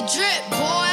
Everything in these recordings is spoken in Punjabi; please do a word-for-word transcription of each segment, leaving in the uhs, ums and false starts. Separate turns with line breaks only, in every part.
drip, boy.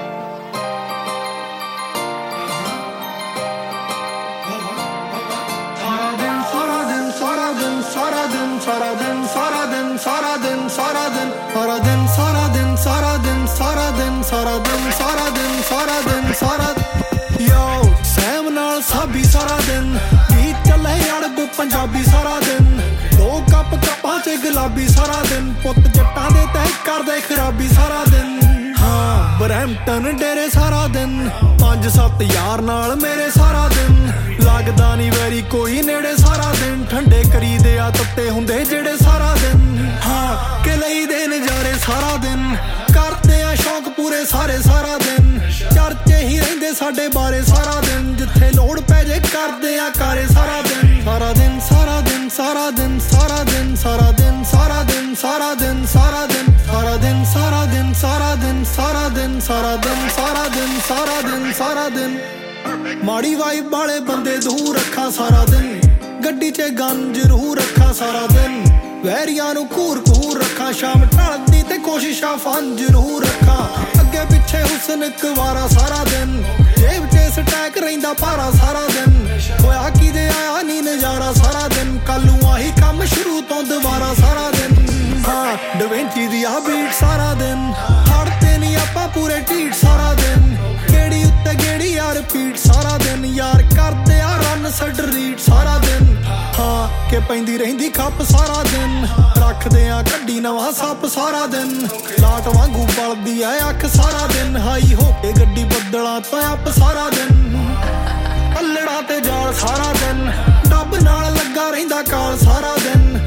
ਸਾਰਾ ਦਿਨ ਸਾਰਾ ਦਿਨ ਸਾਰਾ ਦਿਨ ਸਾਰਾ ਦਿਨ ਸਾਰਾ ਦਿਨ ਸਾਰਾ ਦਿਨ ਸਾਰਾ ਦਿਨ ਸਾਰਾ ਦਿਨ ਸਾਰਾ ਦਿਨ ਸਾਰਾ ਦਿਨ ਸਾਰਾ ਦਿਨ ਸਾਰਾ ਦਿਨ ਸਾਰਾ ਦਿਨ ਸਾਰਾ ਦਿਨ ਸਾਰਾ ਦਿਨ ਸਾਰਾ ਯੋ ਸੈਮ ਨਾਲ ਸਾਬੀ ਸਾਰਾ ਦਿਨ ਗੀਤ ਚੱਲੇ ਅੜਬ ਪੰਜਾਬੀ ਸਾਰਾ ਦਿਨ ਦੋ ਕੱਪ ਕੱਪਾਂ 'ਚ ਗੁਲਾਬੀ ਸਾਰਾ ਦਿਨ ਪੁੱਤ ਜੱਟਾਂ ਦੇ ਤਹਿ ਕਰਦੇ ਖਰਾਬੀ ਸਾਰਾ ਦਿਨ ਹਾਂ ਬਰੈਂਪਟਨ ਡੇਰੇ ਸਾਰਾ ਦਿਨ ਪੰਜ ਸੱਤ ਯਾਰ ਨਾਲ ਮੇਰੇ ਸਾਰਾ ਦਿਨ ਲੱਗਦਾ ਨੀ ਵੈਰੀ ਕੋਈ ਨੇੜੇ ਸਾਰਾ ਦਿਨ ਠੰਡੇ ਕਰੀਦੇ ਆ ਤੱਤੇ ਹੁੰਦੇ ਜਿਹੜੇ ਸਾਰਾ ਦਿਨ ਹਾਂ ਕਿ ਲਈਦੇ ਨਜ਼ਾਰੇ ਸਾਰਾ ਦਿਨ ਕਰਦੇ ਆ ਸ਼ੌਕ ਪੂਰੇ ਸਾਰੇ ਸਾਰਾ ਦਿਨ ਚਰਚੇ ਹੀ ਰਹਿੰਦੇ ਸਾਡੇ ਬਾਰੇ ਸਾਰਾ ਦਿਨ ਜਿੱਥੇ ਲੋੜ ਪੈ ਜੇ ਕਰਦੇ ਆ ਕਾਰੇ ਸਾਰਾ ਦਿਨ ਸਾਰਾ ਦਿਨ ਸਾਰਾ ਦਿਨ ਸਾਰਾ ਦਿਨ ਸਾਰਾ ਦਿਨ ਸਾਰਾ ਦਿਨ ਸਾਰਾ ਦਿਨ ਸਾਰਾ ਦਿਨ ਸਾਰਾ ਦਿਨ ਸਾਰਾ ਦਿਨ ਸਾਰਾ ਦਿਨ ਸਾਰਾ ਦਿਨ ਸਾਰਾ ਦਿਨ ਸਾਰਾ ਦਿਨ ਸਾਰਾ ਦਿਨ ਸਾਰਾ ਦਿਨ ਸਾਰਾ ਦਿਨ ਮਾੜੀ ਵਾਈਬ ਵਾਲੇ ਬੰਦੇ ਦੂਰ ਰੱਖਾਂ ਸਾਰਾ ਦਿਨ ਗੱਡੀ 'ਚ ਗਨ ਜ਼ਰੂਰ ਰੱਖਾਂ ਸਾਰਾ ਦਿਨ ਵੈਰੀਆਂ ਨੂੰ ਘੂਰ ਘੂਰ ਰੱਖਾਂ ਸ਼ਾਮ ਢਲਦੀ ਤੇ ਕੋਸ਼ਿਸ਼ਾਂ ਫਨ ਜ਼ਰੂਰ ਰੱਖਾਂ ਅੱਗੇ ਪਿੱਛੇ ਹੁਸਨ ਕੁਵਾਰਾ ਸਾਰਾ ਦਿਨ ਜੇਬ 'ਚ ਸਟੈਕ ਰਹਿੰਦਾ ਭਾਰਾ ਸਾਰਾ ਦਿਨ ਹੋਇਆ ਕਿਦੇ ਆਇਆ ਨੀ ਨਜ਼ਾਰਾ ਸਾਰਾ ਦਿਨ ਕੱਲੂ ਆਹੀ ਕੰਮ ਸ਼ੁਰੂ ਤੋਂ ਦੁਬਾਰਾ ਸਾਰਾ ਦਿਨ ਹਾਂ ਡਵੈਂਚੀ ਦੀ ਆ ਬੀਟ ਸਾਰਾ ਦਿਨ ਹੜਤੇ ਨੀ ਆਪਾਂ ਪੂਰੇ ਢੀਠ ਸਾਰਾ ਦਿਨ ਗੇੜੀ ਉੱਤੇ ਗੇੜੀ ਯਾਰ ਪੀਟ ਸਾਰਾ ਦਿਨ ਯਾਰ ਕਰਦੇ ਆ ਰਨ ਸਟਰੀਟ ਸਾਰਾ ਦਿਨ ਹਾਂ ਕਿ ਪੈਂਦੀ ਰਹਿੰਦੀ ਖੱਪ ਸਾਰਾ ਦਿਨ ਰੱਖਦੇ ਆ ਕੱਢੀ ਨਵਾਂ ਸੱਪ ਸਾਰਾ ਦਿਨ ਲਾਟ ਵਾਂਗੂ ਬਲਦੀ ਆ ਅੱਖ ਸਾਰਾ ਦਿਨ ਹਾਈ ਹੋ ਕੇ ਗੱਡੀ ਬੱਦਲਾਂ ਤੋਂ ਅੱਪ ਸਾਰਾ ਦਿਨ ਪੱਲੜਾਂ ਤੇ ਜਾਲ ਸਾਰਾ ਦਿਨ ਡੱਬ ਨਾਲ ਲੱਗਾ ਰਹਿੰਦਾ ਕਾਲ ਸਾਰਾ ਦਿਨ